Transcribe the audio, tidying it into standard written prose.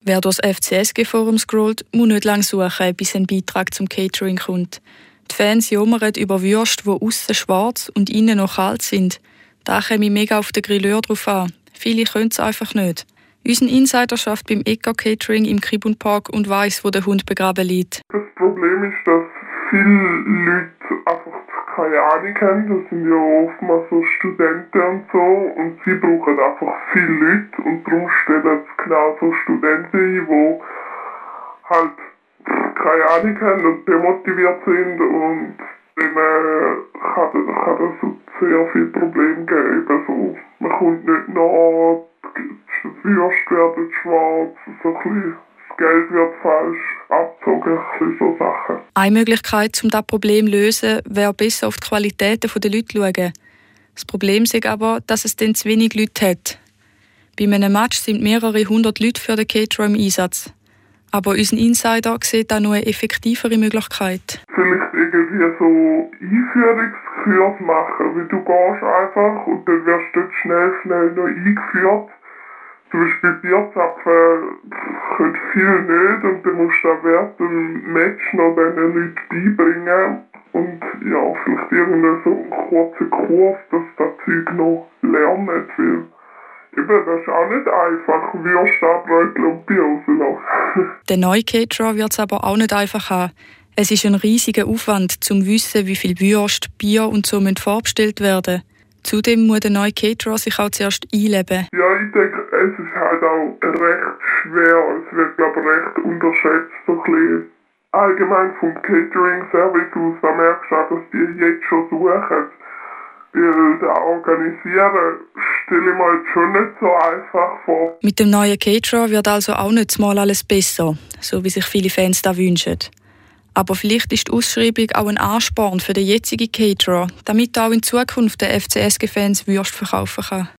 Wer durch das FCSG-Forum scrollt, muss nicht lange suchen, bis ein Beitrag zum Catering kommt. Die Fans jammern über Würste, die aussen schwarz und innen noch kalt sind. Da käme mega auf den Grilleur drauf an. Viele können es einfach nicht. Unser Insider schafft beim Ecker Catering im Kribun Park und weiss, wo der Hund begraben liegt. Das Problem ist, dass viele Leute einfach keine Ahnung haben. Das sind ja oftmals so Studenten und so. Und sie brauchen einfach viele Leute. Und darum stellen es genau so Studenten ein, die halt keine Ahnung haben und demotiviert sind. Und dann kann das so sehr viele Probleme geben. Also, man kommt nicht nach, die Würste werden schwarz, so ein bisschen, das Geld wird falsch abgezogen, so Sachen. Eine Möglichkeit, um dieses Problem zu lösen, wäre besser auf die Qualitäten der Leute zu schauen. Das Problem ist aber, dass es dann zu wenig Leute hat. Bei einem Match sind mehrere hundert Leute für den Caterer im Einsatz. Aber unser Insider sieht da noch eine effektivere Möglichkeit. Vielleicht irgendwie so Einführungskurs machen, wie du gehst einfach und dann wirst du dort schnell noch eingeführt. Zum Beispiel Bierzapfen können viele nicht und dann musst du auch während dem Match noch diesen Leuten beibringen. Und ja, vielleicht irgendeinen so einen kurzen Kurs, dass das Zeug noch lernen, weil eben, das ist auch nicht einfach, Würste abbröteln und Bier rauslassen. Der neue Caterer wird es aber auch nicht einfach haben. Es ist ein riesiger Aufwand, um zu wissen, wie viel Würste, Bier und so vorbestellt werden. Zudem muss der neue Caterer sich auch zuerst einleben. Ja, ich denke, es ist halt auch recht schwer. Es wird, glaube ich, recht unterschätzt. So ein bisschen allgemein vom Catering-Service aus, da merkst du auch, dass die jetzt schon suchen. Weil das Organisieren stelle ich mir jetzt schon nicht so einfach vor. Mit dem neuen Caterer wird also auch nicht mal alles besser, so wie sich viele Fans da wünschen. Aber vielleicht ist die Ausschreibung auch ein Ansporn für den jetzigen Caterer, damit er auch in Zukunft den FCSG-Fans Würste verkaufen kann.